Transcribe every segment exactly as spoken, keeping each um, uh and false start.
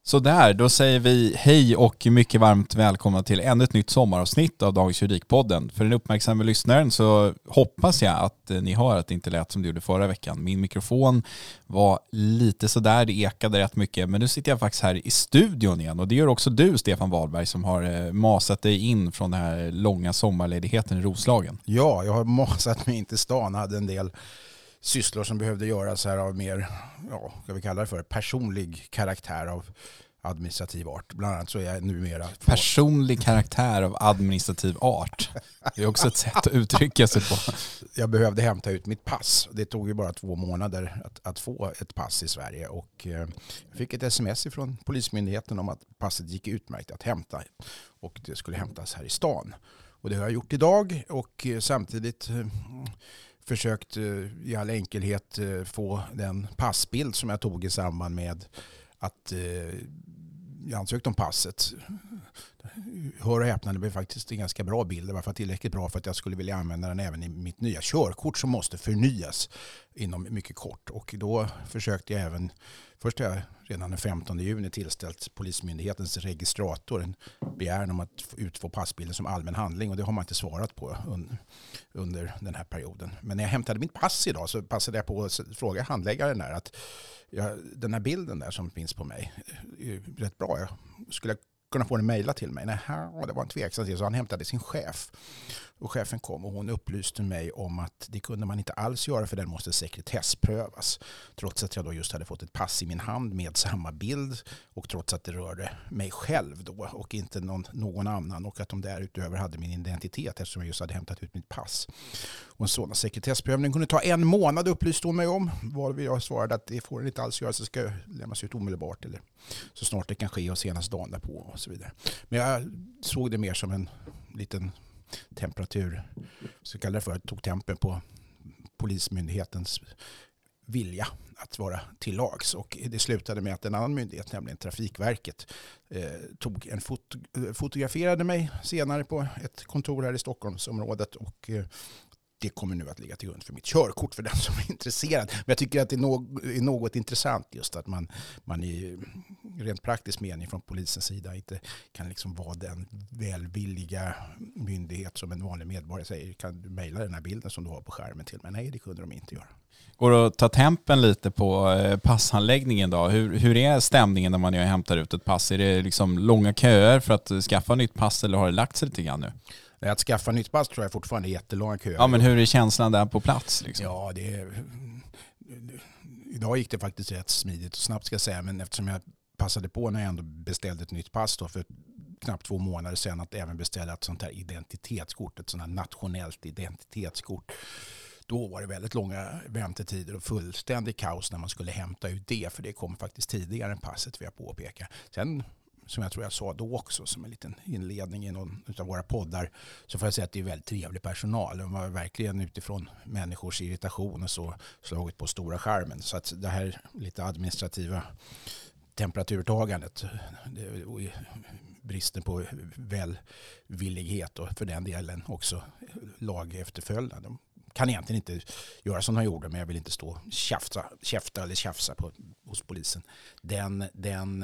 Så där, då säger vi hej och mycket varmt välkomna till ännu ett nytt sommaravsnitt av Dagens Juridikpodden. För den uppmärksamma lyssnaren så hoppas jag att ni hör att det inte lät som det gjorde förra veckan. Min mikrofon var lite sådär, det ekade rätt mycket. Men nu sitter jag faktiskt här i studion igen och det gör också du, Stefan Wahlberg, som har masat dig in från den här långa sommarledigheten i Roslagen. Ja, jag har masat mig in till stan, hade en del sysslor som behövde göras här av mer, ja, vad vi kallar det för, personlig karaktär av administrativ art. Bland annat så är jag numera... På... Personlig karaktär av administrativ art. Det är också ett sätt att uttrycka sig på. Jag behövde hämta ut mitt pass. Det tog ju bara två månader att, att få ett pass i Sverige. Och eh, jag fick ett sms från Polismyndigheten om att passet gick utmärkt att hämta. Och det skulle hämtas här i stan. Och det har jag gjort idag och eh, samtidigt... Eh, försökt i all enkelhet få den passbild som jag tog i samband med att jag ansökte om passet. Hör och häpna, det blev faktiskt en ganska bra bild. Det var för tillräckligt bra för att jag skulle vilja använda den även i mitt nya körkort som måste förnyas inom mycket kort. Och då försökte jag även, först har jag redan den femtonde juni tillställt Polismyndighetens registrator en begäran om att utfå passbilden som allmän handling och det har man inte svarat på under den här perioden. Men när jag hämtade mitt pass idag så passade jag på att fråga handläggaren där att jag, den här bilden där som finns på mig är rätt bra. Jag skulle kunna få den mejla till mig. Nej, det var en tveksam till så han hämtade sin chef. Och chefen kom och hon upplyste mig om att det kunde man inte alls göra för den måste sekretessprövas. Trots att jag då just hade fått ett pass i min hand med samma bild och trots att det rörde mig själv då och inte någon, någon annan och att de därutöver hade min identitet eftersom jag just hade hämtat ut mitt pass. Och en sådan sekretessprövning kunde ta en månad upplyste hon mig om. Varvid jag svarade att det får inte alls göra så ska lämnas ut omedelbart eller så snart det kan ske och senast dagen därpå och så vidare. Men jag såg det mer som en liten temperatur, så kallar det för, tog tempen på Polismyndighetens vilja att vara till lags. Och det slutade med att en annan myndighet, nämligen Trafikverket, eh, tog en fot- fotograferade mig senare på ett kontor här i Stockholmsområdet och eh, det kommer nu att ligga till grund för mitt körkort för den som är intresserad. Men jag tycker att det är något, är något intressant just att man, man i rent praktisk mening från polisens sida inte kan liksom vara den välvilliga myndighet som en vanlig medborgare säger. Kan du mejla den här bilden som du har på skärmen till mig? Nej, det kunde de inte göra. Går det att ta tempen lite på passhandläggningen då? Hur, hur är stämningen när man hämtar ut ett pass? Är det liksom långa köer för att skaffa nytt pass eller har det lagt sig lite grann nu? Att skaffa nytt pass tror jag fortfarande är jättelånga köer. Ja, men hur är känslan där på plats? Liksom? Ja, det är... Idag gick det faktiskt rätt smidigt och snabbt ska jag säga, men eftersom jag passade på när jag ändå beställde ett nytt pass då för knappt två månader sedan att även beställa ett sånt här identitetskort, ett sånt här nationellt identitetskort. Då var det väldigt långa väntetider och fullständig kaos när man skulle hämta ut det, för det kom faktiskt tidigare än passet, vill jag påpeka. Sen, som jag tror jag sa då också, som en liten inledning i någon av våra poddar, så får jag säga att det är väldigt trevlig personal. De var verkligen utifrån människors irritation och så slagit på stora skärmen. Så att det här lite administrativa temperaturtagandet, det, och bristen på välvillighet och för den delen också lag efterföljande. De kan egentligen inte göra som de gjorde, men jag vill inte stå tjafsa, käfta eller tjafsa på, hos polisen. Den, den,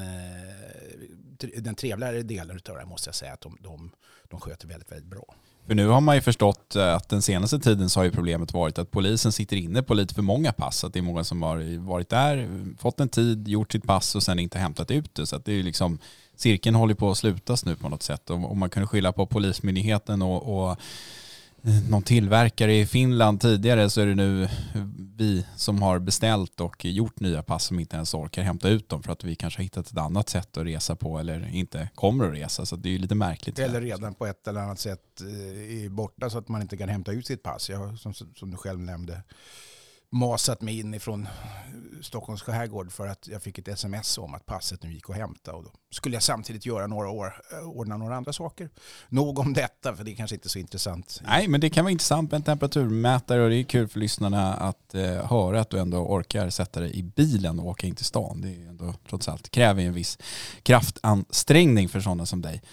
den trevligare delen av det måste jag säga att de, de, de sköter väldigt, väldigt bra. För nu har man ju förstått att den senaste tiden så har ju problemet varit att polisen sitter inne på lite för många pass. Att det är många som har varit där, fått en tid, gjort sitt pass och sen inte hämtat ut det. Så att det är ju liksom, cirkeln håller på att slutas nu på något sätt. Om man kunde skylla på Polismyndigheten och, och någon tillverkare i Finland tidigare, så är det nu vi som har beställt och gjort nya pass som inte ens orkar hämta ut dem för att vi kanske har hittat ett annat sätt att resa på eller inte kommer att resa. Så det är ju lite märkligt. Eller redan på ett eller annat sätt är borta så att man inte kan hämta ut sitt pass. Jag, som, som du själv nämnde, masat mig in ifrån Stockholms skärgård för att jag fick ett sms om att passet nu gick att hämta, och då skulle jag samtidigt göra några år, ordna några andra saker. Nog om detta, för det är kanske inte så intressant. Nej, men det kan vara intressant med en temperaturmätare, och det är kul för lyssnarna att eh, höra att du ändå orkar sätta dig i bilen och åka in till stan. Det är ändå trots allt kräver en viss kraftansträngning för sådana som dig.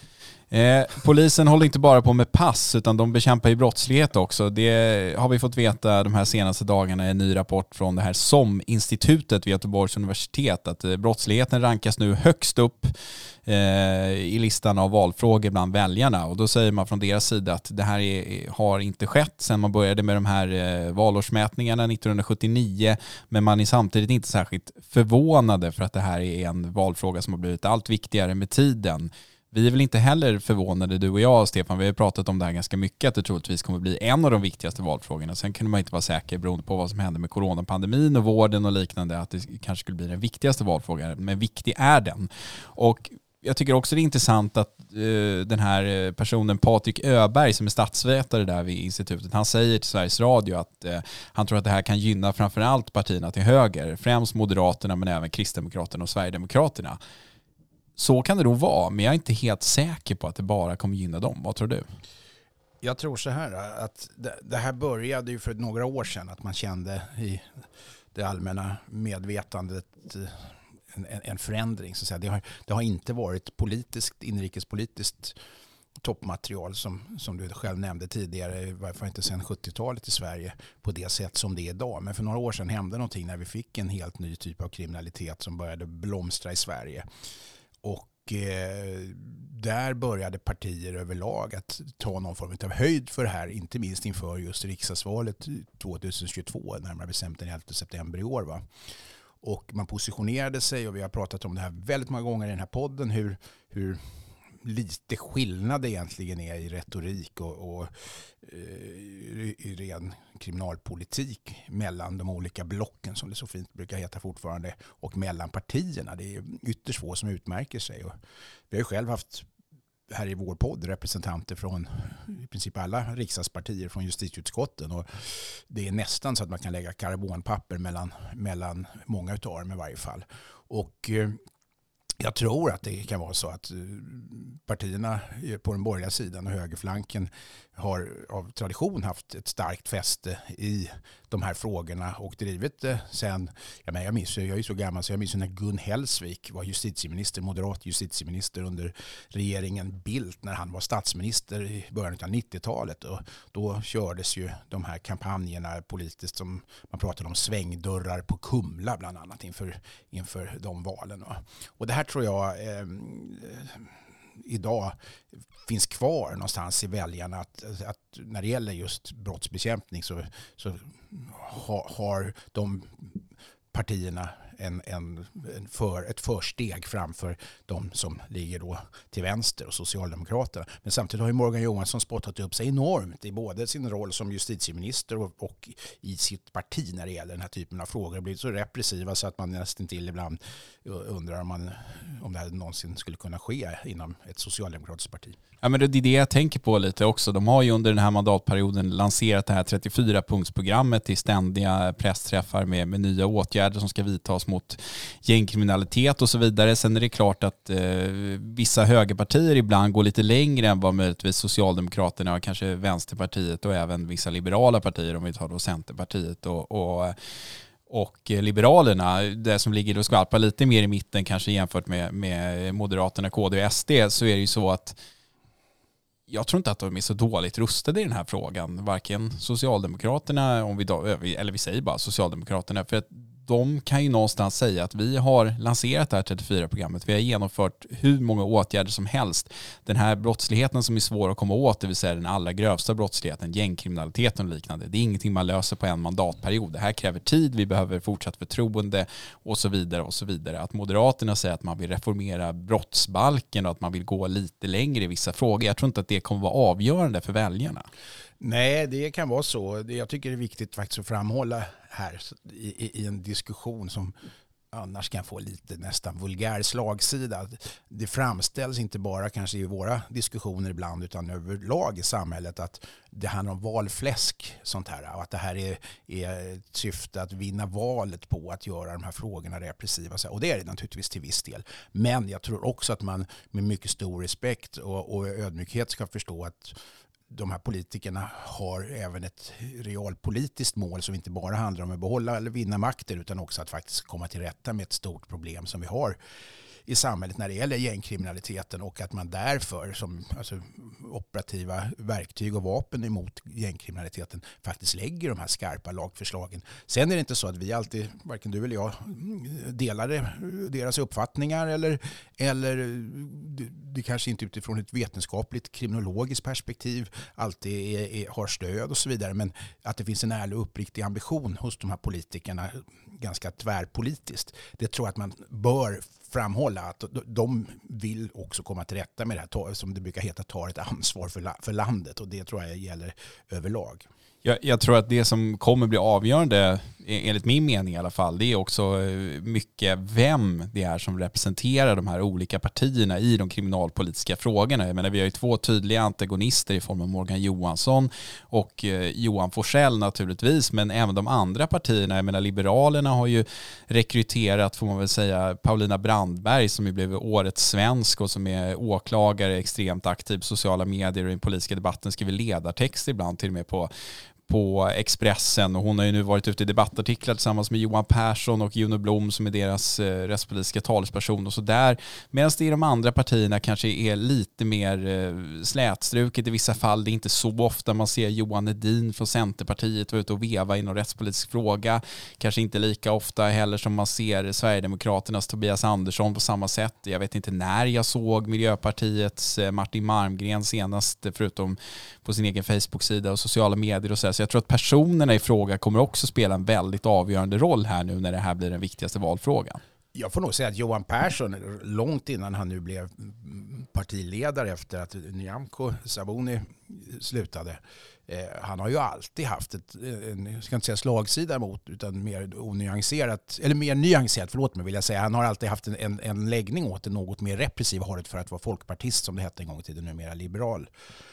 Eh, polisen håller inte bara på med pass utan de bekämpar ju brottslighet också. Det har vi fått veta de här senaste dagarna i en ny rapport från det här S O M-institutet vid Göteborgs universitet att eh, brottsligheten rankas nu högst upp eh, i listan av valfrågor bland väljarna. Och då säger man från deras sida att det här är, har inte skett sedan man började med de här eh, valårsmätningarna nittonhundrasjuttionio, men man är samtidigt inte särskilt förvånade för att det här är en valfråga som har blivit allt viktigare med tiden. Vi är väl inte heller förvånade, du och jag, Stefan. Vi har pratat om det här ganska mycket, att det troligtvis kommer bli en av de viktigaste valfrågorna. Sen kunde man inte vara säker beroende på vad som hände med coronapandemin och vården och liknande, att det kanske skulle bli den viktigaste valfrågan. Men viktig är den. Och jag tycker också det är intressant att uh, den här personen Patrik Öberg som är statsvetare där vid institutet, han säger till Sveriges Radio att uh, han tror att det här kan gynna framförallt partierna till höger, främst Moderaterna men även Kristdemokraterna och Sverigedemokraterna. Så kan det nog vara, men jag är inte helt säker på att det bara kommer gynna dem. Vad tror du? Jag tror så här att det här började ju för några år sedan, att man kände i det allmänna medvetandet en, en förändring. Så att säga. Det, har, det har inte varit politiskt, inrikespolitiskt toppmaterial som, som du själv nämnde tidigare, i varje fall inte sedan sjuttiotalet i Sverige på det sätt som det är idag. Men för några år sedan hände någonting när vi fick en helt ny typ av kriminalitet som började blomstra i Sverige. Och eh, där började partier överlag att ta någon form av höjd för det här, inte minst inför just riksdagsvalet tjugohundratjugotvå, närmare bestämt den elfte september i år. Va? Och man positionerade sig, och vi har pratat om det här väldigt många gånger i den här podden, hur, hur lite skillnad det egentligen är i retorik och, och i, i ren kriminalpolitik mellan de olika blocken, som det så fint brukar heta fortfarande, och mellan partierna. Det är ytterst få som utmärker sig. Och vi har ju själv haft här i vår podd representanter från i princip alla riksdagspartier från justitieutskotten, och det är nästan så att man kan lägga karbonpapper mellan, mellan många utav dem i varje fall. Och jag tror att det kan vara så att partierna på den borgerliga sidan och högerflanken har av tradition haft ett starkt fäste i de här frågorna och drivit det sen, jag, men jag minns, jag är så gammal så jag minns när Gun Hellsvik var justitieminister, moderat justitieminister under regeringen Bildt när han var statsminister i början av nittiotalet, och då kördes ju de här kampanjerna politiskt som man pratade om svängdörrar på Kumla bland annat inför, inför de valen. Och det här tror jag eh, idag finns kvar någonstans i väljarna, att, att när det gäller just brottsbekämpning så, så ha, har de partierna en, en, en för, ett försteg framför de som ligger då till vänster och Socialdemokraterna. Men samtidigt har ju Morgan Johansson spottat upp sig enormt i både sin roll som justitieminister och, och i sitt parti när det gäller den här typen av frågor. Det har blivit så repressiva så att man nästan till ibland undrar om, man, om det här någonsin skulle kunna ske inom ett socialdemokratiskt parti. Ja, men det är det jag tänker på lite också. De har ju under den här mandatperioden lanserat det här trettiofyra-punktsprogrammet till ständiga pressträffar med, med nya åtgärder som ska vidtas mot gängkriminalitet och så vidare. Sen är det klart att eh, vissa högerpartier ibland går lite längre än vad möjligtvis Socialdemokraterna och kanske Vänsterpartiet och även vissa liberala partier, om vi tar då Centerpartiet och, och och Liberalerna, det som ligger och skvalpar lite mer i mitten kanske jämfört med, med Moderaterna, K D och S D, så är det ju så att jag tror inte att de är så dåligt rustade i den här frågan. Varken Socialdemokraterna, om vi då, eller vi säger bara Socialdemokraterna, för att de kan ju någonstans säga att vi har lanserat det här trettiofyra-programmet. Vi har genomfört hur många åtgärder som helst. Den här brottsligheten som är svår att komma åt, det vill säga den allra grövsta brottsligheten, gängkriminaliteten och liknande. Det är ingenting man löser på en mandatperiod. Det här kräver tid, vi behöver fortsatt förtroende och så vidare och så vidare. Att Moderaterna säger att man vill reformera brottsbalken och att man vill gå lite längre i vissa frågor. Jag tror inte att det kommer vara avgörande för väljarna. Nej, det kan vara så. Jag tycker det är viktigt faktiskt att framhålla här i, i en diskussion som annars kan få lite nästan vulgär slagsida. Det framställs inte bara kanske i våra diskussioner ibland utan överlag i samhället att det handlar om valfläsk sånt här, och att det här är, är ett syfte att vinna valet på att göra de här frågorna repressiva. Och det är det naturligtvis till viss del. Men jag tror också att man med mycket stor respekt och, och ödmjukhet ska förstå att de här politikerna har även ett realpolitiskt mål som inte bara handlar om att behålla eller vinna makter utan också att faktiskt komma till rätta med ett stort problem som vi har i samhället när det gäller gängkriminaliteten och att man därför som alltså, operativa verktyg och vapen emot gängkriminaliteten faktiskt lägger de här skarpa lagförslagen. Sen är det inte så att vi alltid, varken du eller jag, delar deras uppfattningar eller, eller det, det kanske inte utifrån ett vetenskapligt kriminologiskt perspektiv alltid är, är, har stöd och så vidare, men att det finns en ärlig och uppriktig ambition hos de här politikerna ganska tvärpolitiskt. Det tror jag att man bör framhålla, att de vill också komma till rätta med det här, som det brukar heta, tar ett ansvar för, för landet, och det tror jag gäller överlag. Jag, jag tror att det som kommer bli avgörande, enligt min mening i alla fall, det är också mycket vem det är som representerar de här olika partierna i de kriminalpolitiska frågorna. Jag menar, vi har ju två tydliga antagonister i form av Morgan Johansson och Johan Forssell naturligtvis, men även de andra partierna. Jag menar, Liberalerna har ju rekryterat, får man väl säga, Paulina Brandberg som ju blev årets svensk och som är åklagare, extremt aktiv på sociala medier och i den politiska debatten, skriver ledartext ibland till och med på på Expressen, och hon har ju nu varit ute i debattartiklar tillsammans med Johan Persson och Juno Blom som är deras eh, rättspolitiska talesperson och så där. Medan det i de andra partierna kanske är lite mer eh, slätstruket i vissa fall. Det är inte så ofta man ser Johan Edin från Centerpartiet vara ute och veva i någon rättspolitisk fråga. Kanske inte lika ofta heller som man ser Sverigedemokraternas Tobias Andersson på samma sätt. Jag vet inte när jag såg Miljöpartiets eh, Martin Malmgren senast, förutom på sin egen Facebook-sida och sociala medier och så. Så jag tror att personerna i fråga kommer också spela en väldigt avgörande roll här nu när det här blir den viktigaste valfrågan. Jag får nog säga att Johan Persson, långt innan han nu blev partiledare efter att Nyamko Sabuni slutade, eh, han har ju alltid haft ett, en, jag ska inte säga slagsida mot, utan mer onyanserat, eller mer nyanserat, förlåt mig vill jag säga. Han har alltid haft en, en, en läggning åt det något mer repressiva hållet för att vara folkpartist, som det hette en gång i tiden, numera liberal.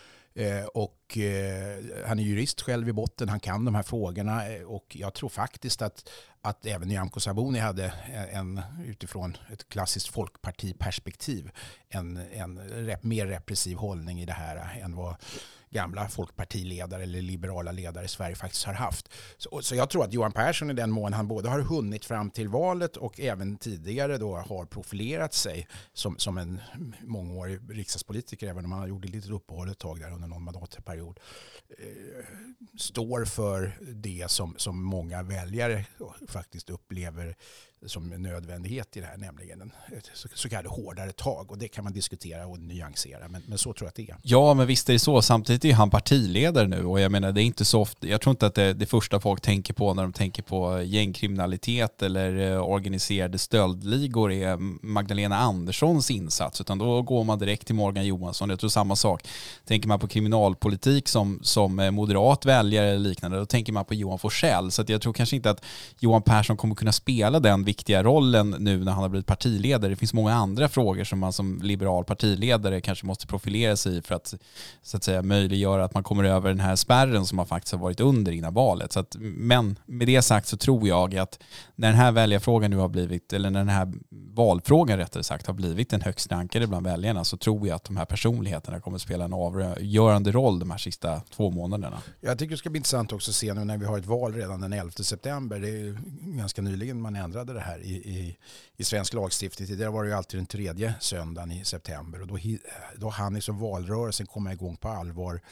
Eh, och eh, han är jurist själv i botten, han kan de här frågorna, eh, och jag tror faktiskt att, att även Nyamko Sabuni hade en, utifrån ett klassiskt folkpartiperspektiv en, en rep, mer repressiv hållning i det här än vad gamla folkpartiledare eller liberala ledare i Sverige faktiskt har haft. Så, så jag tror att Johan Persson i den mån han både har hunnit fram till valet och även tidigare då har profilerat sig som, som en mångårig riksdagspolitiker, även om han har gjort ett litet uppehåll ett tag där under någon mandatperiod, eh, står för det som, som många väljare faktiskt upplever som en nödvändighet i det här, nämligen en så, så kallade hårdare tag, och det kan man diskutera och nyansera, men, men så tror jag att det är. Ja, men visst är det så. Samtidigt är han partiledare nu, och jag menar, det är inte så ofta, jag tror inte att det är det första folk tänker på när de tänker på gängkriminalitet eller organiserade stöldligor är Magdalena Anderssons insats, utan då går man direkt till Morgan Johansson. Jag tror samma sak. Tänker man på kriminalpolitik som, som moderat väljare eller liknande, då tänker man på Johan Forssell, så att jag tror kanske inte att Johan Persson kommer kunna spela den viktiga rollen nu när han har blivit partiledare. Det finns många andra frågor som man som liberal partiledare kanske måste profilera sig i för att, så att säga, möjliggöra att man kommer över den här spärren som man faktiskt har varit under innan valet. Så att, men med det sagt så tror jag att när den här väljarfrågan nu har blivit, eller när den här valfrågan rättare sagt har blivit en högst rankade bland väljarna, så tror jag att de här personligheterna kommer att spela en avgörande roll de här sista två månaderna. Jag tycker det ska bli intressant också att se nu när vi har ett val redan den elfte september. Det är ganska nyligen man ändrade det här i, i, i svensk lagstiftning. Tidigare var det ju alltid den tredje söndagen i september, och då, då hann liksom valrörelsen komma igång på allvar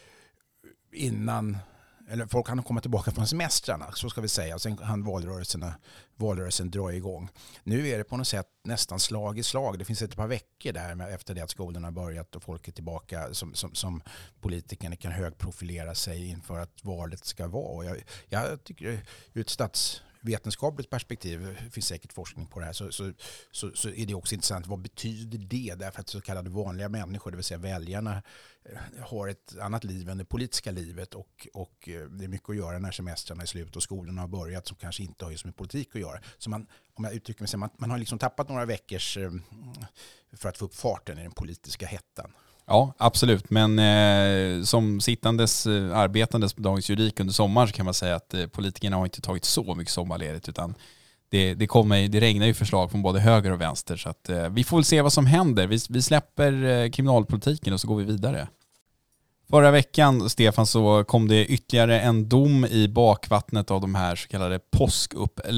innan, eller folk hann komma tillbaka från semestrarna, så ska vi säga, och sen hann valrörelsen, valrörelsen dra igång. Nu är det på något sätt nästan slag i slag. Det finns ett par veckor där efter det att skolorna har börjat och folk är tillbaka som, som, som politikerna kan högprofilera sig inför att valet ska vara. Och jag, jag tycker ur ett statsvetenskapligt perspektiv, finns säkert forskning på det här, så, så, så, så är det också intressant. Vad betyder det? Därför att så kallade vanliga människor, det vill säga väljarna, har ett annat liv än det politiska livet, och, och det är mycket att göra när semestrarna är slut och skolorna har börjat som kanske inte har med politik att göra. Så man, om jag uttrycker mig så, man, man har liksom tappat några veckors för att få upp farten i den politiska hettan. Ja, absolut. Men eh, som sittandes, eh, arbetandes på Dagens Juridik under sommaren så kan man säga att eh, politikerna har inte tagit så mycket sommarledigt, utan det, det, kommer, det regnar ju förslag från både höger och vänster. Så att, eh, vi får väl se vad som händer. Vi, vi släpper eh, kriminalpolitiken och så går vi vidare. Förra veckan, Stefan, så kom det ytterligare en dom i bakvattnet av de här så kallade påskupploppen.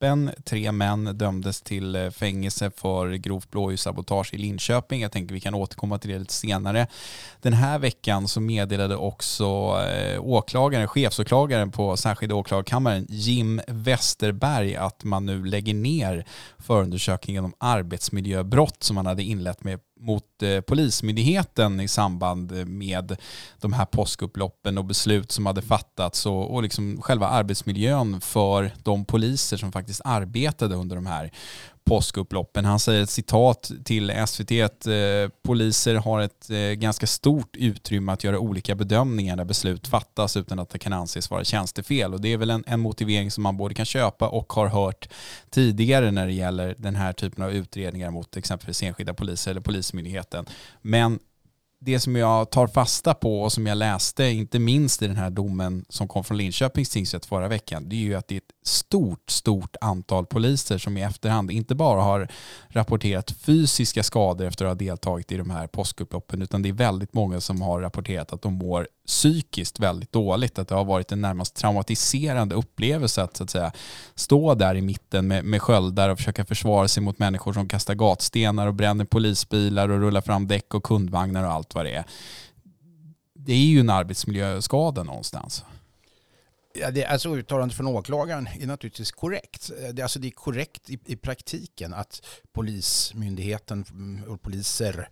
Påskupploppen. Tre män dömdes till fängelse för grovt blåljussabotage i Linköping. Jag tänker vi kan återkomma till det lite senare. Den här veckan så meddelade också åklagaren, chefsåklagaren på särskilda åklagarkammaren Jim Westerberg att man nu lägger ner förundersökningen om arbetsmiljöbrott som man hade inlett med mot eh, polismyndigheten i samband med de här påskupploppen och beslut som hade fattats och, och liksom själva arbetsmiljön för de poliser som faktiskt arbetade under de här påskupploppen. Han säger ett citat till S V T att eh, poliser har ett eh, ganska stort utrymme att göra olika bedömningar när beslut fattas utan att det kan anses vara tjänstefel. Och det är väl en, en motivering som man både kan köpa och har hört tidigare när det gäller den här typen av utredningar mot exempelvis enskilda poliser eller polismyndigheten. Men det som jag tar fasta på och som jag läste, inte minst i den här domen som kom från Linköpings tingsrätt förra veckan, det är ju att det är ett stort, stort antal poliser som i efterhand inte bara har rapporterat fysiska skador efter att ha deltagit i de här påskupploppen, utan det är väldigt många som har rapporterat att de mår psykiskt väldigt dåligt, att det har varit en närmast traumatiserande upplevelse att, så att säga, stå där i mitten med, med sköldar och försöka försvara sig mot människor som kastar gatstenar och bränner polisbilar och rullar fram däck och kundvagnar och allt vad det är. Det är ju en arbetsmiljöskada någonstans. Ja, det, alltså uttalandet från åklagaren är naturligtvis korrekt. Det, alltså det är korrekt i, i praktiken att polismyndigheten och poliser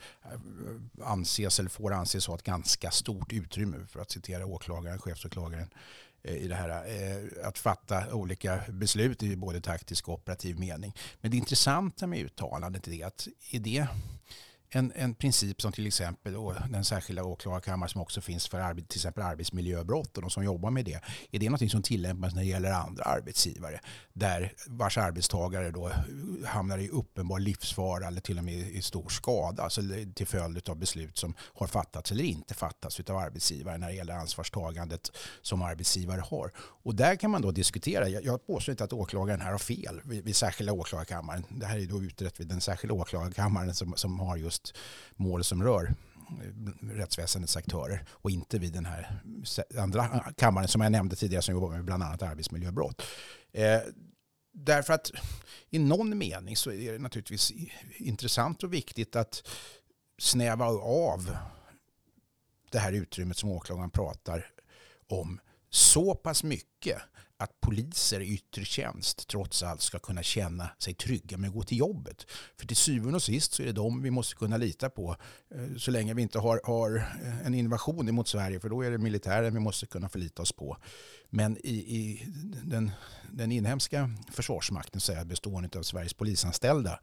anses eller får anses ha ett ganska stort utrymme, för att citera åklagaren, chefsåklagaren, i det här, att fatta olika beslut i både taktisk och operativ mening. Men det intressanta med uttalandet är att är det En, en princip som till exempel och den särskilda åklagarkammaren som också finns för arbet, till exempel arbetsmiljöbrott och de som jobbar med det, är det något som tillämpas när det gäller andra arbetsgivare där vars arbetstagare då hamnar i uppenbar livsfara eller till och med i stor skada, alltså till följd av beslut som har fattats eller inte fattats av arbetsgivare när det gäller ansvarstagandet som arbetsgivare har. Och där kan man då diskutera, jag, jag påstår inte att åklagaren här har fel vid, vid särskilda åklagarkammaren, det här är då utrett vid den särskilda åklagarkammaren som, som har just mål som rör rättsväsendets aktörer och inte vid den här andra kammaren som jag nämnde tidigare som jobbar med bland annat arbetsmiljöbrott. Eh, därför att i någon mening så är det naturligtvis intressant och viktigt att snäva av det här utrymmet som åklagaren pratar om så pass mycket att poliser i yttre tjänst trots allt ska kunna känna sig trygga med att gå till jobbet. För till syvende och sist så är det dem vi måste kunna lita på så länge vi inte har, har en invasion emot Sverige, för då är det militären vi måste kunna förlita oss på. Men i, i den, den inhemska försvarsmakten, så är bestående av Sveriges polisanställda,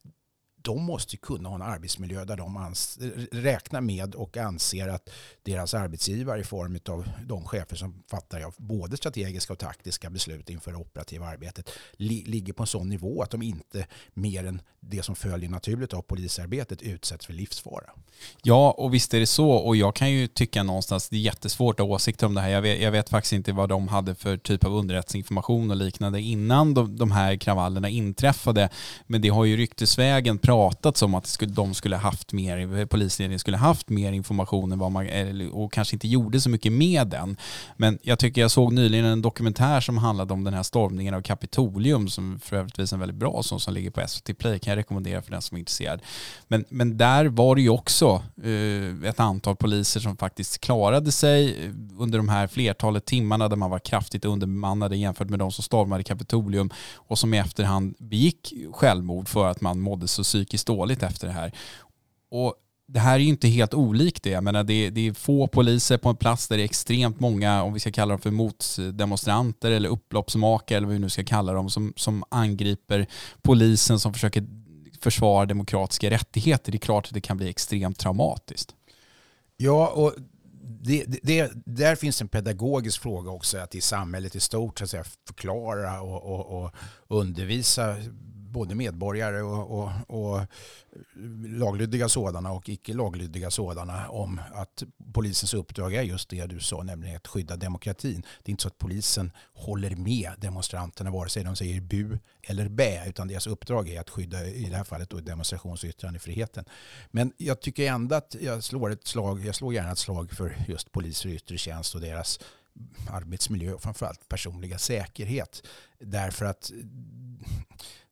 de måste kunna ha en arbetsmiljö där de ans- räknar med och anser att deras arbetsgivare i form av de chefer som fattar både strategiska och taktiska beslut inför det operativa arbetet li- ligger på en sån nivå att de inte mer än det som följer naturligt av polisarbetet utsätts för livsfara. Ja, och visst är det så. Och jag kan ju tycka någonstans det är jättesvårt att ha åsikter om det här. Jag vet, jag vet faktiskt inte vad de hade för typ av underrättelseinformation och liknande innan de, de här kravallerna inträffade. Men det har ju ryktesvägen pratats om att skulle, de skulle haft mer, polisledningen skulle haft mer information än vad man, och kanske inte gjorde så mycket med den. Men jag tycker jag såg nyligen en dokumentär som handlade om den här stormningen av Kapitolium, som för övrigt visar en väldigt bra sån som ligger på S V T Play, kan jag rekommendera för den som är intresserad. Men, men där var det ju också uh, ett antal poliser som faktiskt klarade sig under de här flertalet timmarna där man var kraftigt underbemannade jämfört med de som stormade Kapitolium och som i efterhand begick självmord för att man mådde så psykiskt dåligt efter det här. Och det här är ju inte helt olikt det. Jag menar, det, är, det är få poliser på en plats där det är extremt många, om vi ska kalla dem för motdemonstranter eller upploppsmakare eller vad vi nu ska kalla dem, som, som angriper polisen som försöker försvara demokratiska rättigheter. Det är klart att det kan bli extremt traumatiskt. Ja, och det, det, där finns en pedagogisk fråga också, att i samhället i stort så att säga, förklara och, och, och undervisa både medborgare och, och, och laglydiga sådana och icke laglydiga sådana om att polisens uppdrag är just det du sa, nämligen att skydda demokratin. Det är inte så att polisen håller med demonstranterna vare sig de säger bu eller bä, utan deras uppdrag är att skydda, i det här fallet då, demonstrations- och yttrandefriheten. Men jag tycker ändå att jag slår ett slag, jag slår gärna ett slag för just poliser i yttre tjänst och deras arbetsmiljö och framförallt personliga säkerhet. Därför att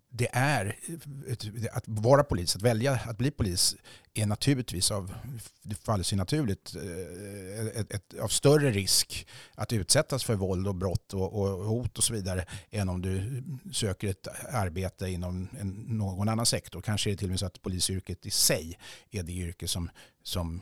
det är att vara polis, att välja att bli polis är naturligtvis av, det faller sig naturligt, ett, ett, av större risk att utsättas för våld och brott och, och hot och så vidare än om du söker ett arbete inom en, någon annan sektor. Kanske är det till och med så att polisyrket i sig är det yrke som, som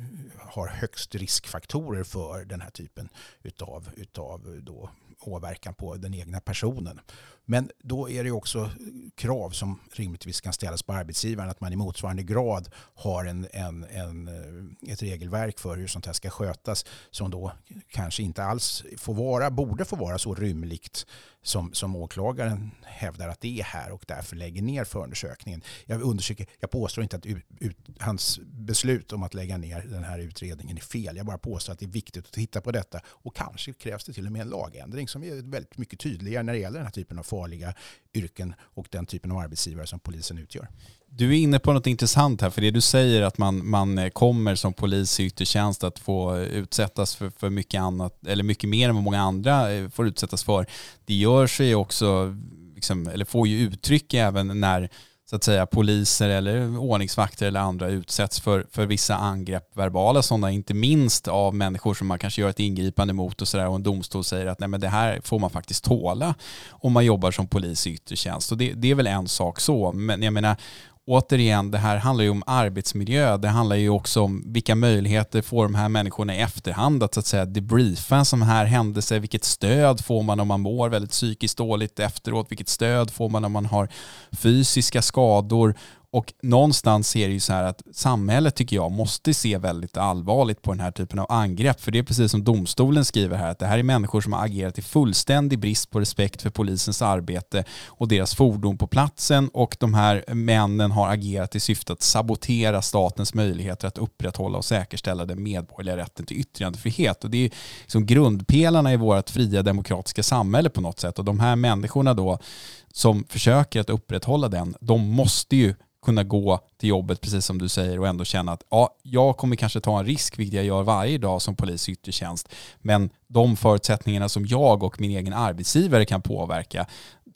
har högst riskfaktorer för den här typen utav, utav då åverkan på den egna personen. Men då är det också krav som rimligtvis kan ställas på arbetsgivaren att man i motsvarande grad har en, en, en, ett regelverk för hur sånt här ska skötas som då kanske inte alls får vara, borde få vara så rymligt som, som åklagaren hävdar att det är här och därför lägger ner förundersökningen. Jag undersöker, jag påstår inte att ut, ut, hans beslut om att lägga ner den här utredningen är fel. Jag bara påstår att det är viktigt att titta på detta och kanske krävs det till och med en lagändring som är väldigt mycket tydligare när det gäller den här typen av farliga yrken och den typen av arbetsgivare som polisen utgör. Du är inne på något intressant här, för det du säger att man, man kommer som polis i yttre tjänst att få utsättas för, för mycket annat, eller mycket mer än vad många andra får utsättas för. Det gör sig också, liksom, eller får ju uttryck även när så att säga poliser eller ordningsvakter eller andra utsätts för, för vissa angrepp, verbala sådana, inte minst av människor som man kanske gör ett ingripande mot och sådär, och en domstol säger att nej, men det här får man faktiskt tåla om man jobbar som polis i yttre tjänst. Och det, det är väl en sak så, men jag menar återigen, det här handlar ju om arbetsmiljö. Det handlar ju också om vilka möjligheter får de här människorna i efterhand att, så att säga, debriefa som här händelse. Vilket stöd får man om man mår väldigt psykiskt dåligt efteråt? Vilket stöd får man om man har fysiska skador? Och någonstans är det ju så här att samhället, tycker jag, måste se väldigt allvarligt på den här typen av angrepp. För det är precis som domstolen skriver här, att det här är människor som har agerat i fullständig brist på respekt för polisens arbete och deras fordon på platsen. Och de här männen har agerat i syfte att sabotera statens möjligheter att upprätthålla och säkerställa den medborgerliga rätten till yttrandefrihet. Och det är liksom grundpelarna i vårt fria demokratiska samhälle på något sätt. Och de här människorna då som försöker att upprätthålla den, de måste ju kunna gå till jobbet, precis som du säger, och ändå känna att ja, jag kommer kanske ta en risk, vilket jag gör varje dag som polis i yttre tjänst. Men de förutsättningarna som jag och min egen arbetsgivare kan påverka,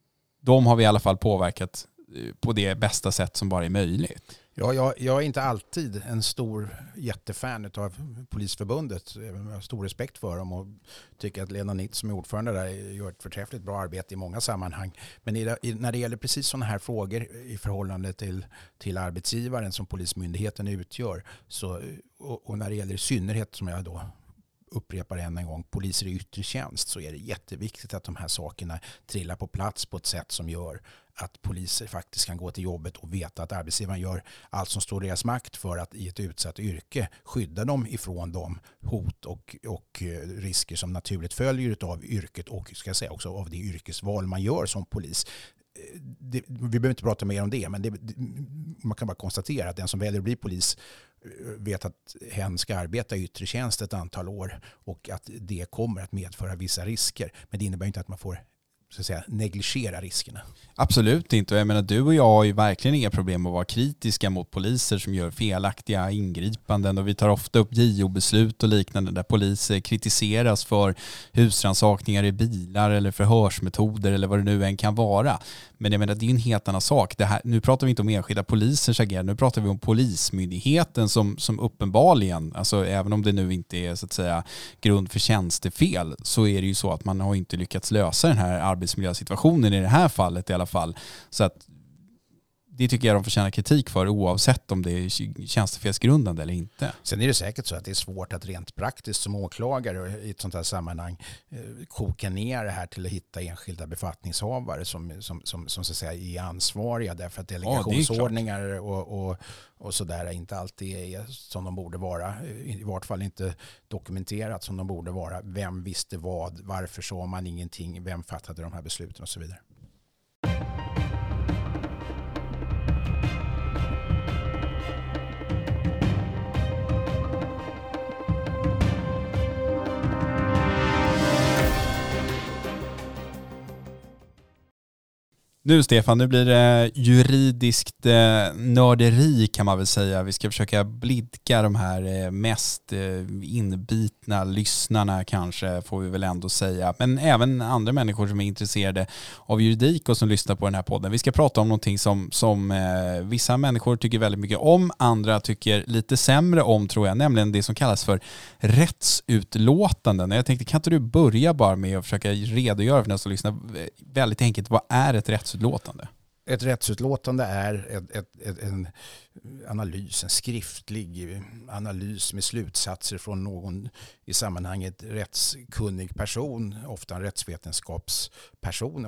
de har vi i alla fall påverkat på det bästa sätt som bara är möjligt. Ja, jag, jag är inte alltid en stor jättefan av Polisförbundet. Jag har stor respekt för dem och tycker att Lena Nitz som är ordförande där gör ett förträffligt bra arbete i många sammanhang. Men i, i, när det gäller precis sådana här frågor i förhållande till, till arbetsgivaren som Polismyndigheten utgör, så, och, och när det gäller i synnerhet, som jag då upprepar än en gång, poliser i yttre tjänst, så är det jätteviktigt att de här sakerna trillar på plats på ett sätt som gör att poliser faktiskt kan gå till jobbet och veta att arbetsgivaren gör allt som står i deras makt för att i ett utsatt yrke skydda dem ifrån de hot och, och risker som naturligt följer av yrket och, ska jag säga, också av det yrkesval man gör som polis. Det, vi behöver inte prata mer om det, men det, man kan bara konstatera att den som väljer att bli polis vet att hen ska arbeta i yttre tjänst ett antal år och att det kommer att medföra vissa risker. Men det innebär inte att man får, så att säga, negligera riskerna. Absolut inte. Jag menar, du och jag har ju verkligen inga problem att vara kritiska mot poliser som gör felaktiga ingripanden, och vi tar ofta upp J O-beslut och liknande där poliser kritiseras för husrannsakningar i bilar eller förhörsmetoder eller vad det nu än kan vara. Men jag menar, det är en helt annan sak. Det här, nu pratar vi inte om enskilda polisers agerande, nu pratar vi om polismyndigheten som, som uppenbarligen, alltså även om det nu inte är, så att säga, grund för tjänstefel, så är det ju så att man har inte lyckats lösa den här arbetsmiljösituationen i det här fallet i alla fall. Så att det tycker jag de förtjänar kritik för, oavsett om det är tjänstefelsgrundande eller inte. Sen är det säkert så att det är svårt att rent praktiskt som åklagare i ett sånt här sammanhang koka ner det här till att hitta enskilda befattningshavare som, som, som, som så att säga är ansvariga, därför att delegationsordningar ja, och, och, och sådär inte alltid är som de borde vara. I vart fall inte dokumenterat som de borde vara. Vem visste vad? Varför sa man ingenting? Vem fattade de här besluten och så vidare? Nu Stefan, nu blir det juridiskt eh, nörderi kan man väl säga. Vi ska försöka blidka de här eh, mest eh, inbitna lyssnarna kanske, får vi väl ändå säga. Men även andra människor som är intresserade av juridik och som lyssnar på den här podden. Vi ska prata om någonting som, som eh, vissa människor tycker väldigt mycket om, andra tycker lite sämre om tror jag, nämligen det som kallas för rättsutlåtanden. Jag tänkte, kan inte du börja bara med att försöka redogöra för den som lyssnar väldigt enkelt, vad är ett rättsutlåtande? Ett rättsutlåtande är ett, ett, ett, en analys, en skriftlig analys med slutsatser från någon i sammanhanget rättskunnig person, ofta en rättsvetenskapsperson,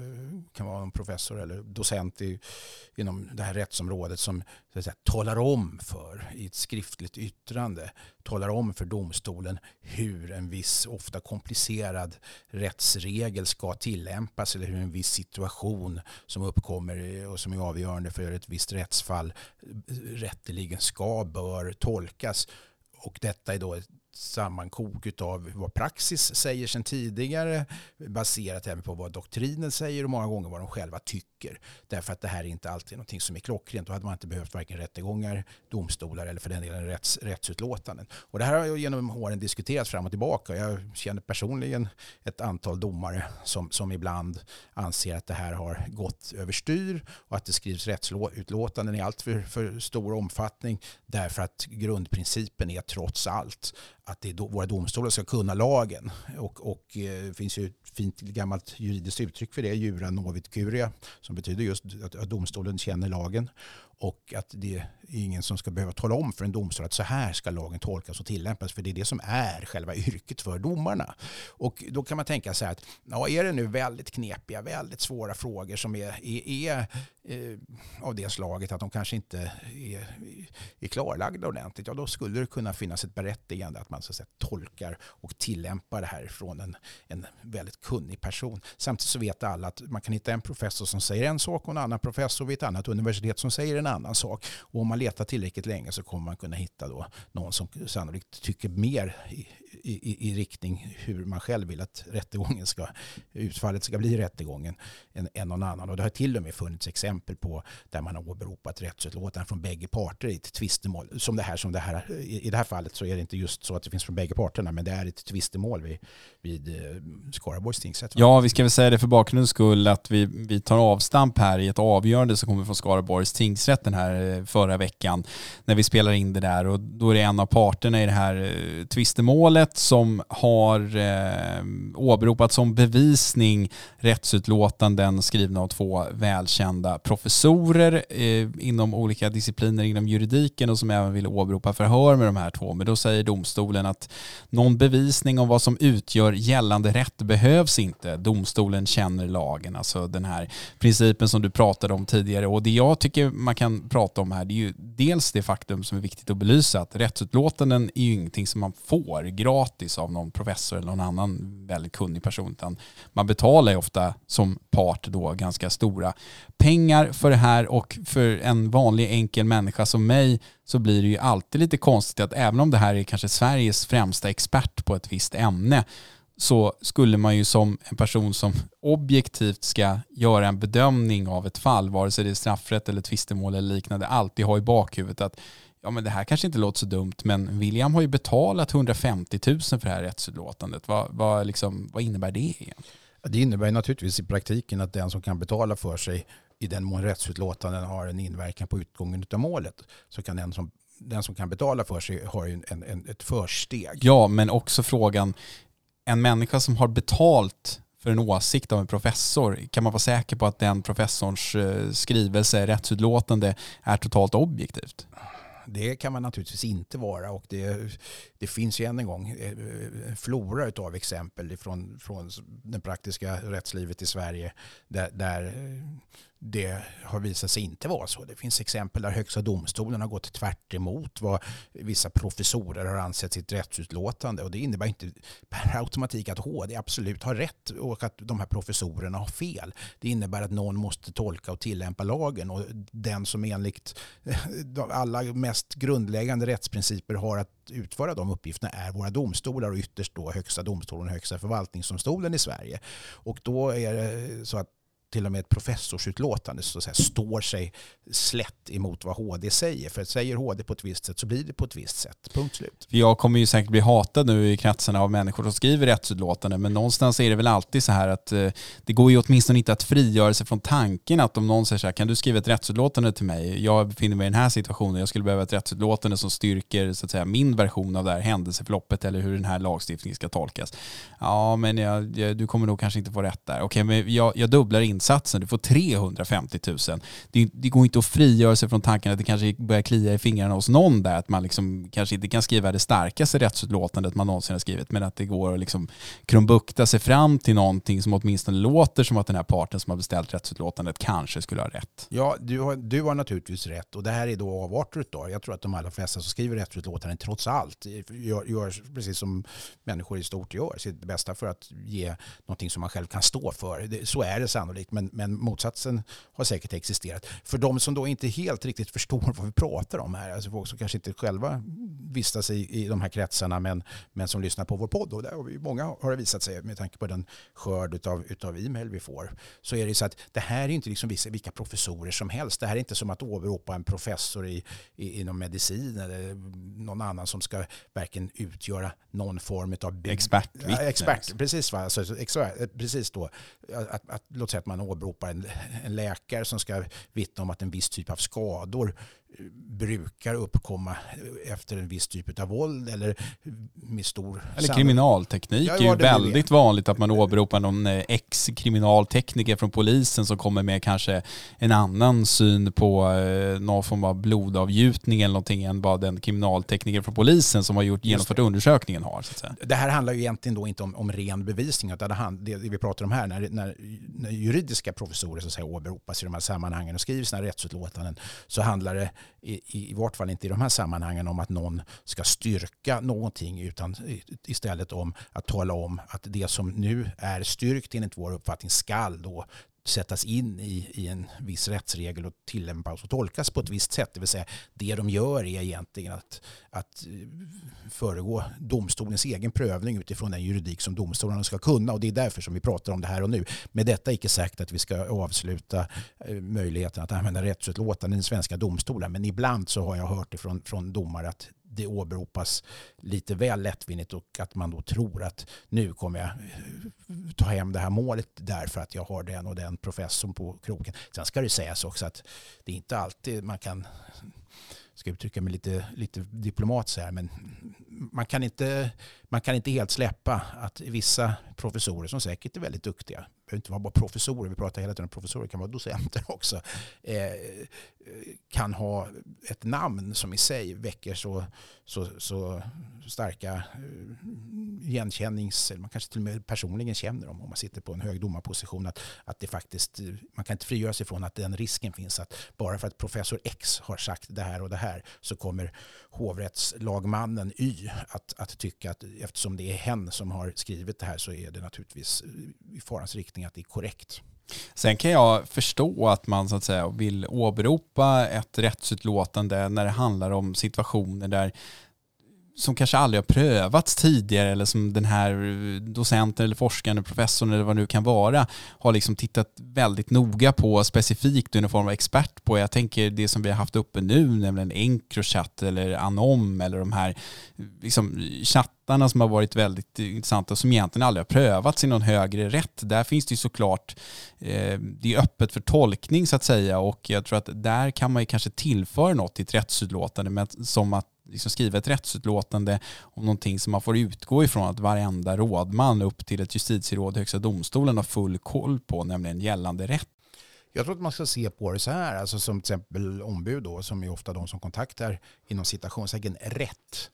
kan vara en professor eller docent i, inom det här rättsområdet som så att säga, talar om för i ett skriftligt yttrande, talar om för domstolen hur en viss ofta komplicerad rättsregel ska tillämpas eller hur en viss situation som uppkommer och som är avgörande för ett visst rättsfall rätteligen ska, bör tolkas. Och detta är då ett sammankok av vad praxis säger sedan tidigare, baserat även på vad doktrinen säger och många gånger vad de själva tycker. Därför att det här är inte alltid någonting som är klockrent. Då hade man inte behövt varken rättegångar, domstolar eller för den delen rätts, rättsutlåtanden. Och det här har ju genom åren diskuterats fram och tillbaka. Jag känner personligen ett antal domare som, som ibland anser att det här har gått överstyr och att det skrivs rättsutlåtanden i allt för, för stor omfattning därför att grundprincipen är trots allt att det är då, våra domstolar ska kunna lagen. Och, och det finns ju ett fint gammalt juridiskt uttryck för det, jura novit curia, som betyder just att, att domstolen känner lagen. Och att det är ingen som ska behöva tala om för en domstol att så här ska lagen tolkas och tillämpas, för det är det som är själva yrket för domarna. Och då kan man tänka sig att ja, är det nu väldigt knepiga, väldigt svåra frågor som är, är, är eh, av det slaget att de kanske inte är, är klarlagda ordentligt, ja då skulle det kunna finnas ett berättigande att man så att säga, tolkar och tillämpar det här från en, en väldigt kunnig person. Samtidigt så vet alla att man kan hitta en professor som säger en sak och en annan professor vid ett annat universitet som säger en annan sak. Och om man letar tillräckligt länge så kommer man kunna hitta då någon som sannolikt tycker mer i, i, i riktning hur man själv vill att rättegången ska, utfallet ska bli rättegången än, än någon annan. Och det har till och med funnits exempel på där man har åberopat rättsutlåtanden från bägge parter i ett tvistemål. Som det här, som det här, i, i det här fallet så är det inte just så att det finns från bägge parterna, men det är ett tvistemål vid, vid Skaraborgs tingsrätt. Ja, vi ska väl säga det för bakgrundens skull att vi, vi tar avstamp här i ett avgörande som kommer från Skaraborgs tingsrätt den här förra veckan när vi spelar in det där, och då är det en av parterna i det här tvistemålet som har eh, åberopat som bevisning rättsutlåtanden skrivna av två välkända professorer eh, inom olika discipliner inom juridiken och som även vill åberopa förhör med de här två. Men då säger domstolen att någon bevisning om vad som utgör gällande rätt behövs inte. Domstolen känner lagen, alltså den här principen som du pratade om tidigare. Och det jag tycker man kan prata om här, det är ju dels det faktum som är viktigt att belysa, att rättsutlåtanden är ju ingenting som man får gratis av någon professor eller någon annan väldigt kunnig person, utan man betalar ju ofta som part då ganska stora pengar för det här, och för en vanlig enkel människa som mig så blir det ju alltid lite konstigt att även om det här är kanske Sveriges främsta expert på ett visst ämne, så skulle man ju som en person som objektivt ska göra en bedömning av ett fall, vare sig det är straffrätt eller tvistemål eller liknande, alltid ha i bakhuvudet att ja, men det här kanske inte låter så dumt, men William har ju betalat hundrafemtio tusen för det här rättsutlåtandet. Vad, vad, liksom, vad innebär det igen? Det innebär naturligtvis i praktiken att den som kan betala för sig, i den mån rättsutlåtanden har en inverkan på utgången av målet, så kan den som, den som kan betala för sig ha en, en, ett försteg. Ja, men också frågan, en människa som har betalt för en åsikt av en professor, kan man vara säker på att den professorns skrivelse, rättsutlåtande, är totalt objektivt? Det kan man naturligtvis inte vara, och det, det finns ju än en gång flora av exempel från, från det praktiska rättslivet i Sverige där, där det har visat sig inte vara så. Det finns exempel där högsta domstolen har gått tvärt emot vad vissa professorer har ansett sitt rättsutlåtande, och det innebär inte per automatik att H D absolut har rätt och att de här professorerna har fel. Det innebär att någon måste tolka och tillämpa lagen, och den som enligt alla mest grundläggande rättsprinciper har att utföra de uppgifterna är våra domstolar, och ytterst då högsta domstolen och högsta förvaltningsdomstolen i Sverige. Och då är det så att till och med ett professorsutlåtande så att säga, står sig slätt emot vad H D säger. För att säger H D på ett visst sätt så blir det på ett visst sätt. Punkt slut. För jag kommer ju säkert bli hatad nu i kretsarna av människor som skriver rättsutlåtande, men någonstans är det väl alltid så här att eh, det går ju åtminstone inte att frigöra sig från tanken att om någon säger så här, kan du skriva ett rättsutlåtande till mig? Jag befinner mig i den här situationen, jag skulle behöva ett rättsutlåtande som styrker så att säga min version av det här händelseförloppet eller hur den här lagstiftningen ska tolkas. Ja, men jag, jag, du kommer nog kanske inte få rätt där. Okej, men jag, jag dubblar insatsen, du får trehundrafemtio tusen. Det, det går inte att frigöra sig från tanken att det kanske börjar klia i fingrarna hos någon där, att man liksom kanske inte kan skriva det starkaste rättsutlåtandet man någonsin har skrivit, men att det går att liksom krumbukta sig fram till någonting som åtminstone låter som att den här parten som har beställt rättsutlåtandet kanske skulle ha rätt. Ja, du har, du har naturligtvis rätt, och det här är då avarter då. Jag tror att de allra flesta som skriver rättsutlåtanden trots allt gör, gör precis som människor i stort gör, sitt bästa för att ge någonting som man själv kan stå för. Det, så är det sannolikt, men, men motsatsen har säkert existerat. För de som då inte helt riktigt förstår vad vi pratar om här, alltså folk som kanske inte själva vistas i, i de här kretsarna, men, men som lyssnar på vår podd, och där har vi, många har det visat sig med tanke på den skörd utav, utav e-mail vi får, så är det så att det här är inte liksom vissa, vilka professorer som helst. Det här är inte som att åberopa en professor i, i, inom medicin eller någon annan som ska verkligen utgöra någon form av expertvittne. Ja, expert, precis va? Alltså, expert, precis då. Att, att, låt säga att man åberopar en, en läkare som ska vittna om att en viss typ av skador brukar uppkomma efter en viss typ av våld eller med stor... Eller kriminalteknik. Ja, det är ju väldigt det. vanligt att man åberopar någon ex-kriminaltekniker från polisen som kommer med kanske en annan syn på någon form av blodavgjutning eller någonting än vad den kriminaltekniker från polisen som har gjort, genomfört undersökningen har. Så att säga. Det här handlar ju egentligen då inte om, om ren bevisning, utan det, hand, det vi pratar om här, när, när, när juridiska professorer så att säga, åberopas i de här sammanhangen och skriver sina rättsutlåtanden, så handlar det I, i, i vart fall inte i de här sammanhangen om att någon ska styrka någonting, utan istället om att tala om att det som nu är styrkt enligt vår uppfattning ska då sättas in i, i en viss rättsregel och tillämpas och tolkas på ett visst sätt. Det vill säga, det de gör är egentligen att, att föregå domstolens egen prövning utifrån den juridik som domstolarna ska kunna, och det är därför som vi pratar om det här och nu. Med detta icke sagt att vi ska avsluta möjligheten att använda rättsutlåtanden i svenska domstolar, men ibland så har jag hört ifrån från domare att det åberopas lite väl lättvindigt och att man då tror att nu kommer jag ta hem det här målet därför att jag har den och den professorn på kroken. Sen ska det sägas också att det är inte alltid man kan, ska uttrycka mig lite, lite diplomat så här, men man kan, inte, man kan inte helt släppa att vissa professorer som säkert är väldigt duktiga, behöver inte vara bara professorer, vi pratar hela tiden om professorer, kan vara docenter också, eh, kan ha ett namn som i sig väcker så, så, så starka igenkännings, eller man kanske till och med personligen känner dem om man sitter på en hög domarposition, att, att det faktiskt, man kan inte frigöra sig från att den risken finns att bara för att professor X har sagt det här och det här så kommer hovrättslagmannen Y att, att tycka att eftersom det är hen som har skrivit det här så är det naturligtvis i farans riktning att det är korrekt. Sen kan jag förstå att man så att säga vill åberopa ett rättsutlåtande när det handlar om situationer där som kanske aldrig har prövats tidigare, eller som den här docenten eller forskaren, professorn eller vad det nu kan vara har liksom tittat väldigt noga på specifikt i någon form av expert på. Jag tänker det som vi har haft uppe nu, nämligen Encrochat eller Anom eller de här liksom chattarna som har varit väldigt intressanta som egentligen aldrig har prövats i någon högre rätt. Där finns det ju såklart, eh, det är öppet för tolkning så att säga, och jag tror att där kan man ju kanske tillföra något i ett rättsutlåtande, men som att liksom skriva ett rättsutlåtande om någonting som man får utgå ifrån att varenda rådman upp till ett justitieråd i högsta domstolen har full koll på, nämligen gällande rätt. Jag tror att man ska se på det så här, alltså som till exempel ombud då, som är ofta de som kontaktar inom citationstecken rätt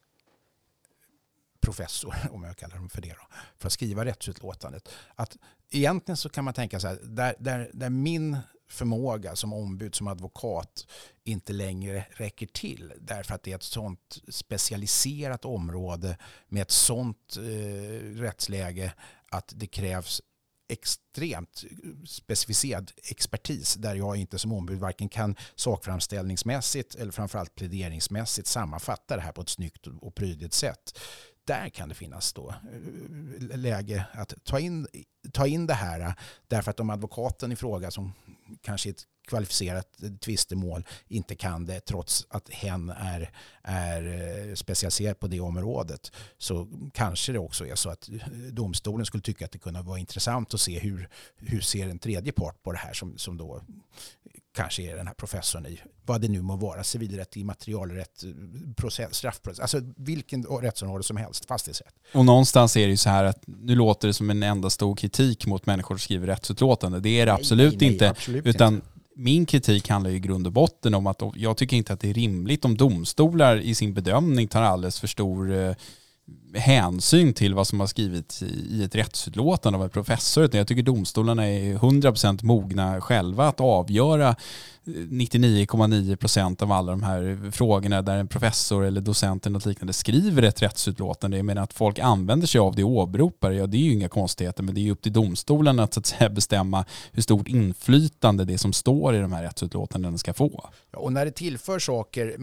professor, om jag kallar dem för det då, för att skriva rättsutlåtandet. Att egentligen så kan man tänka så här, där, där, där min förmåga som ombud, som advokat inte längre räcker till därför att det är ett sånt specialiserat område med ett sånt eh, rättsläge att det krävs extremt specificerad expertis där jag inte som ombud varken kan sakframställningsmässigt eller framförallt pläderingsmässigt sammanfatta det här på ett snyggt och prydligt sätt. där kan det finnas då läge att ta in, ta in det här, därför att om advokaten i fråga som kanske ett kvalificerat tvistemål inte kan det trots att hen är, är specialiserad på det området, så kanske det också är så att domstolen skulle tycka att det kunde vara intressant att se hur, hur ser en tredje part på det här som, som då kanske är den här professorn i vad det nu må vara, civilrätt, immaterialrätt, process, straffprocess, alltså vilken rättsområde som helst, fastighetsrätt. Och någonstans är det ju så här att nu låter det som en enda stor kritik mot människor som skriver rättsutlåtande. Det är det absolut nej, nej, inte, absolut utan inte. Min kritik handlar ju i grund och botten om att jag tycker inte att det är rimligt om domstolar i sin bedömning tar alldeles för stor eh, hänsyn till vad som har skrivits i ett rättsutlåtande av en professor. Jag tycker domstolarna är hundra procent mogna själva att avgöra nittionio komma nio procent av alla de här frågorna där en professor eller docent eller något liknande skriver ett rättsutlåtande. Jag menar att folk använder sig av det och åberopar, ja det är ju inga konstigheter, men det är ju upp till domstolarna att, så att säga, bestämma hur stort inflytande det som står i de här rättsutlåtandena ska få. Ja, och när det tillför saker,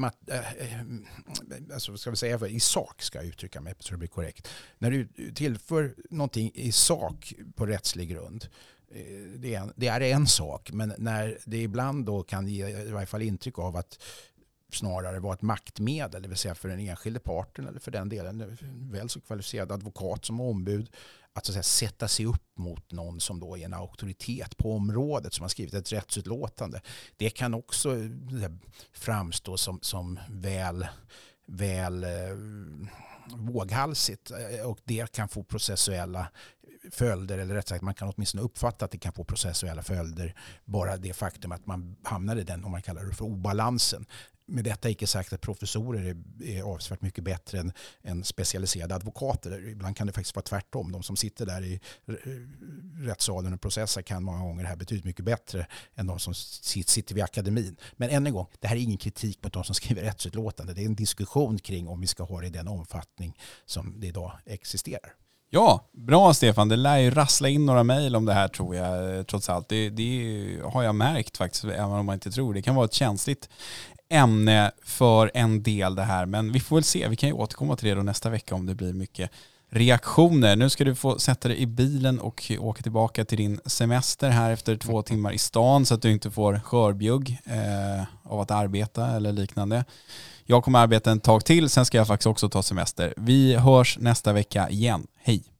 alltså ska vi säga i sak ska jag uttrycka mig så det blir korrekt. När du tillför någonting i sak på rättslig grund, Det är, en, det är en sak, men när det ibland då kan ge i varje fall intryck av att snarare vara ett maktmedel, det vill säga för den enskilde parten eller för den delen väl så kvalificerad advokat som ombud, att, så att säga, sätta sig upp mot någon som då är en auktoritet på området som har skrivit ett rättsutlåtande. Det kan också framstå som, som väl, väl eh, våghalsigt, och det kan få processuella följder, eller rätt sagt man kan åtminstone uppfatta att det kan få processuella följder, bara det faktum att man hamnar i den, om man kallar det för obalansen. Med detta inte sagt att professorer är, är avsevärt mycket bättre än, än specialiserade advokater. Ibland kan det faktiskt vara tvärtom. De som sitter där i rättssalen och processar kan många gånger det här betydligt mycket bättre än de som sitter vid akademin. Men än en gång, det här är ingen kritik mot de som skriver rättsutlåtande. Det är en diskussion kring om vi ska ha det i den omfattning som det idag existerar. Ja, bra Stefan. Det lär ju rassla in några mejl om det här, tror jag, trots allt. Det, det har jag märkt faktiskt, även om man inte tror. Det kan vara ett känsligt ämne för en del det här, men vi får väl se. Vi kan ju återkomma till det då nästa vecka om det blir mycket reaktioner. Nu ska du få sätta dig i bilen och åka tillbaka till din semester här efter två timmar i stan, så att du inte får skörbjugg eh, av att arbeta eller liknande. Jag kommer arbeta en tag till, sen ska jag faktiskt också ta semester. Vi hörs nästa vecka igen. Hej!